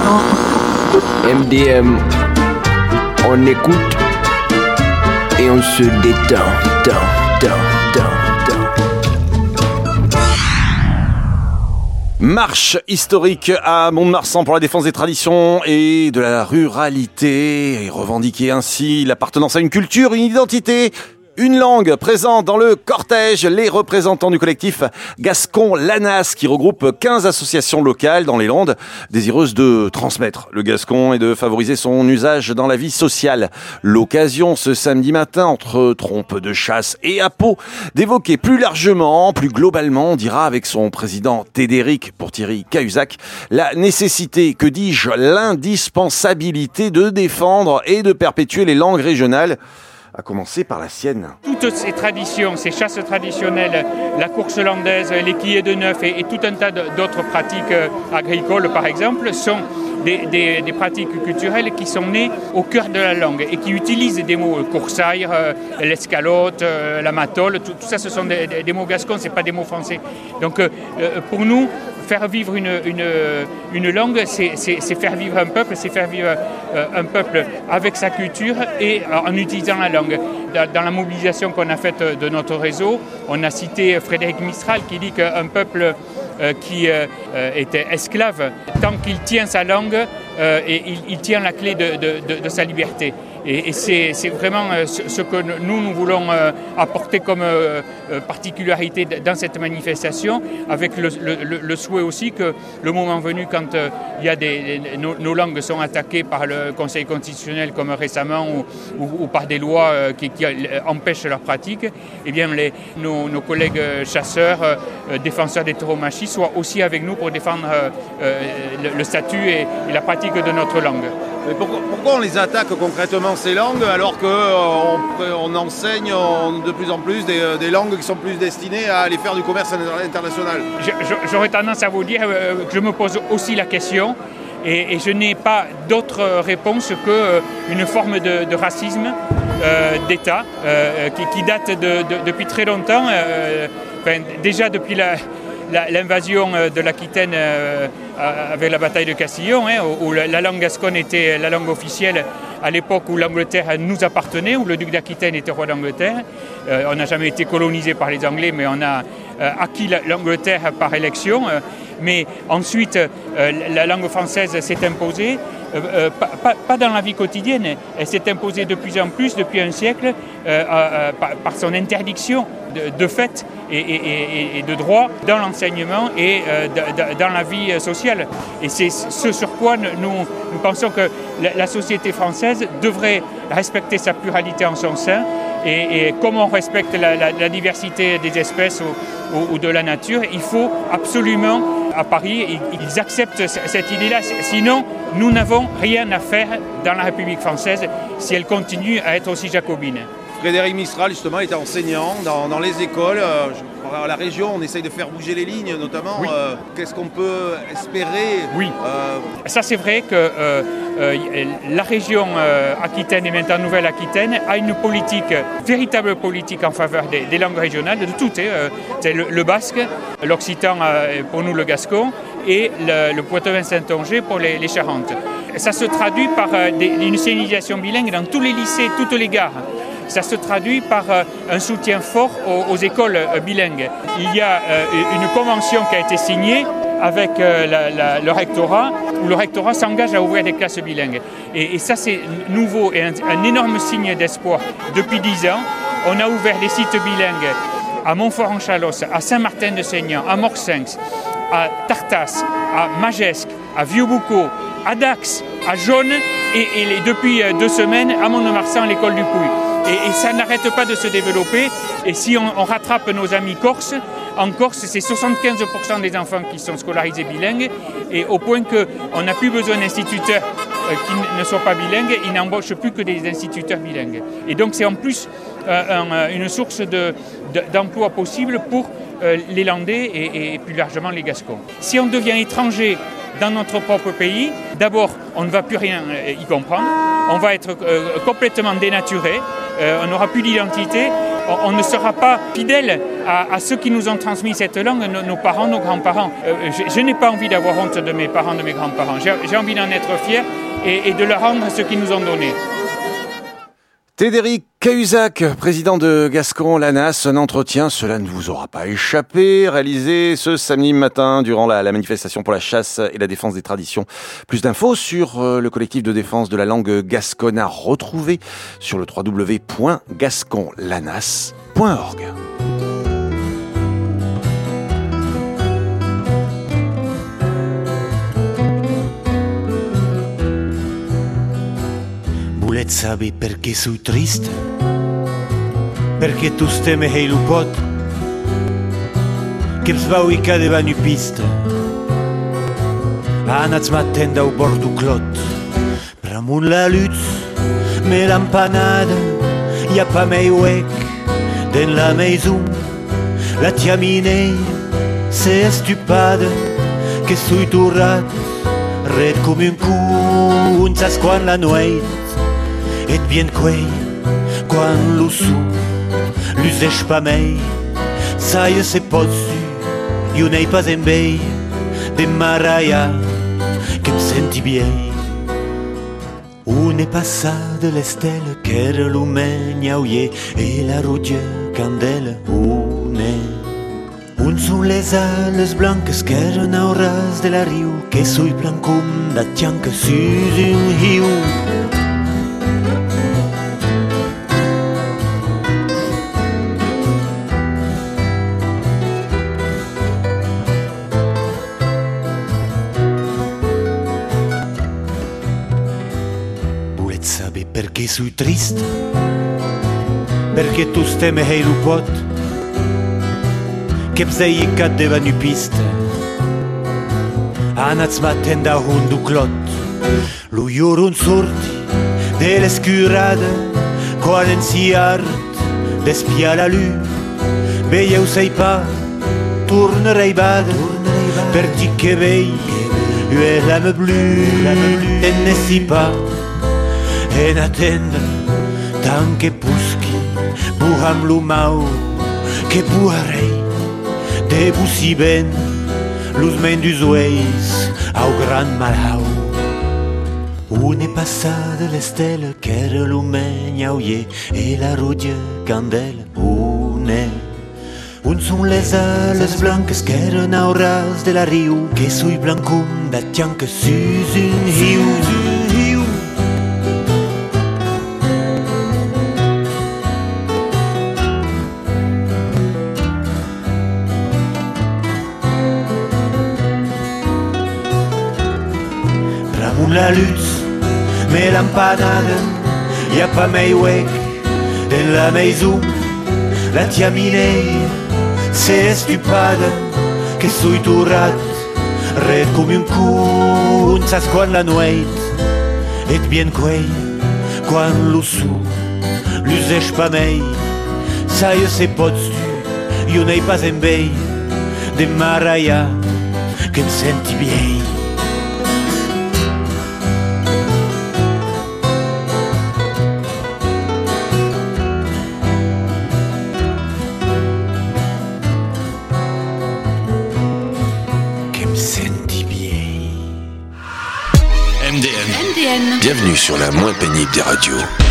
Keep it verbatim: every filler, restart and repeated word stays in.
M D M, on écoute et on se détend, down, down, down, down. Marche historique à Mont-de-Marsan pour la défense des traditions et de la ruralité et revendiquer ainsi l'appartenance à une culture, une identité, une langue présente dans le cortège. Les représentants du collectif Gascon Lanas qui regroupe quinze associations locales dans les Landes désireuses de transmettre le gascon et de favoriser son usage dans la vie sociale. L'occasion ce samedi matin entre trompes de chasse et à peau d'évoquer plus largement, plus globalement, on dira avec son président Tédéric pour Thierry Cahuzac, la nécessité, que dis-je, l'indispensabilité de défendre et de perpétuer les langues régionales, à commencer par la sienne. Toutes ces traditions, ces chasses traditionnelles, la course landaise, les quillets de neuf et, et tout un tas d'autres pratiques agricoles, par exemple, sont des, des, des pratiques culturelles qui sont nées au cœur de la langue et qui utilisent des mots coursaire, euh, l'escalote, euh, la matole, tout, tout ça, ce sont des, des, des mots gascons, c'est pas des mots français. Donc, euh, pour nous, faire vivre une, une, une langue, c'est, c'est, c'est faire vivre un peuple, c'est faire vivre euh, un peuple avec sa culture et en utilisant la langue. Dans, dans la mobilisation qu'on a faite de notre réseau, on a cité Frédéric Mistral qui dit qu'un peuple euh, qui euh, était esclave, tant qu'il tient sa langue, euh, et il, il tient la clé de, de, de, de sa liberté. Et, et c'est, c'est vraiment ce, ce que nous, nous voulons euh, apporter comme euh, particularité dans cette manifestation, avec le, le, le souhait aussi que le moment venu, quand euh, il y a des, nos, nos langues sont attaquées par le Conseil constitutionnel comme récemment ou, ou, ou par des lois euh, qui, qui empêchent leur pratique, eh bien les, nos, nos collègues chasseurs, euh, défenseurs des tauromachis soient aussi avec nous pour défendre euh, le, le statut et, et la pratique de notre langue. Mais pourquoi, pourquoi on les attaque concrètement ces langues alors qu'on euh, on enseigne on, de plus en plus des, des langues qui sont plus destinées à aller faire du commerce international? je, je, J'aurais tendance à vous dire euh, que je me pose aussi la question et, et je n'ai pas d'autre réponse qu'une forme de, de racisme euh, d'État euh, qui, qui date de, de, depuis très longtemps, euh, enfin, déjà depuis la... La, l'invasion de l'Aquitaine euh, avec la bataille de Castillon, hein, où, où la, la langue gasconne était la langue officielle à l'époque où l'Angleterre nous appartenait, où le duc d'Aquitaine était roi d'Angleterre. Euh, on n'a jamais été colonisé par les Anglais, mais on a euh, acquis la, l'Angleterre par élection. Euh, mais ensuite, euh, la langue française s'est imposée, euh, pas, pas, pas dans la vie quotidienne, elle s'est imposée de plus en plus depuis un siècle euh, euh, par, par son interdiction de, de fait et, et, et de droit dans l'enseignement et euh, de, de, dans la vie sociale. Et c'est ce sur quoi nous, nous pensons que la, la société française devrait respecter sa pluralité en son sein. Et, et comme on respecte la, la, la diversité des espèces ou, ou, ou de la nature, il faut absolument, à Paris, ils acceptent cette idée-là. Sinon, nous n'avons rien à faire dans la République française si elle continue à être aussi jacobine. Frédéric Mistral, justement, était enseignant dans, dans les écoles. Euh, je, à la région, on essaye de faire bouger les lignes, notamment. Oui. Euh, qu'est-ce qu'on peut espérer? Oui, euh... ça c'est vrai que euh, euh, la région euh, Aquitaine et maintenant Nouvelle-Aquitaine a une politique, véritable politique en faveur des, des langues régionales, de toutes. Hein, c'est le, le basque, l'occitan euh, pour nous le gascon et le, le poitevin-saintongeais pour les, les Charentes. Ça se traduit par euh, des, une civilisation bilingue dans tous les lycées, toutes les gares. Ça se traduit par euh, un soutien fort aux, aux écoles euh, bilingues. Il y a euh, une convention qui a été signée avec euh, la, la, le rectorat, où le rectorat s'engage à ouvrir des classes bilingues. Et, et ça, c'est nouveau et un, un énorme signe d'espoir. Depuis dix ans, on a ouvert des sites bilingues à Montfort-en-Chalosse, à Saint-Martin-de-Seignan, à Morsinx, à Tartas, à Magescq, à Vieux-Boucau, à Dax, à Jaune et, et depuis deux semaines à Mont-de-Marsan, à l'école du Pouy. Et, et ça n'arrête pas de se développer. Et si on, on rattrape nos amis corses, en Corse, c'est soixante-quinze pour cent des enfants qui sont scolarisés bilingues, et au point qu'on n'a plus besoin d'instituteurs euh, qui ne soient pas bilingues, ils n'embauchent plus que des instituteurs bilingues. Et donc c'est en plus euh, un, une source de, de, d'emploi possible pour euh, les Landais et, et plus largement les Gascons. Si on devient étranger dans notre propre pays, d'abord, on ne va plus rien y comprendre, on va être euh, complètement dénaturé, euh, on n'aura plus d'identité, on, on ne sera pas fidèle à, à ceux qui nous ont transmis cette langue, nos, nos parents, nos grands-parents. Euh, je, je n'ai pas envie d'avoir honte de mes parents, de mes grands-parents. J'ai, j'ai envie d'en être fier et, et de leur rendre ce qu'ils nous ont donné. Tédéric Cahuzac, président de Gascon-Lanas, un entretien, cela ne vous aura pas échappé, réalisé ce samedi matin durant la, la manifestation pour la chasse et la défense des traditions. Plus d'infos sur euh, le collectif de défense de la langue gasconne à retrouver sur le w w w point gascon lanas point org. Volete sapere perché sono triste? Perché tu stai me hai lupot che sbaui cadeva in pista Anaz m'attende au bord du clot Pramun la luz me l'empanada Y a pas mei wec dans la maison La tiamine c'est stupade che sui turrat red come un cu un sasquan la nuit Et bien quei, quan lo su, l'useix pa mei, saia se pot su, io n'ei pas en bei, de maraia, que me senti bien. Un est passat de l'estelle, qu'era l'umenia uie, et la rouge candela, un est. Un sont les ales blanques, qu'eren au ras de la riu, que sui blancum da tianca sus un hiu. Perché sui triste, perché tu stai me hai lupot, che psei cadeva nu piste, anaz m'attenda un du clot, lu iurun sorti delle scurade, quan en si art d'espia la lu, veieu sei pa, tornerei bada, per ti che vei, io è la me blu, e ne si pa, en attendre tant que pusqui buham l'umau que buarei de bussi ben los men dus oeis au gran malau un est passat de l'estelle qu'era l'umenya uie e la rouge candela un est un sont les ales blanques qu'eren au ras de la riu que sui blancum da tianca sus un hiu la luz, me l'empanada, y a pas mei wec dans la maison, la tiamine, c'est stupade, que sui turrat, red comme un cu, un sasquan la nuit, et bien quei, quan lo su, l'useix pas mei, saia se pots tu, io n'ei pas en bei, de maraia, que me senti bien. Bienvenue sur la moins pénible des radios.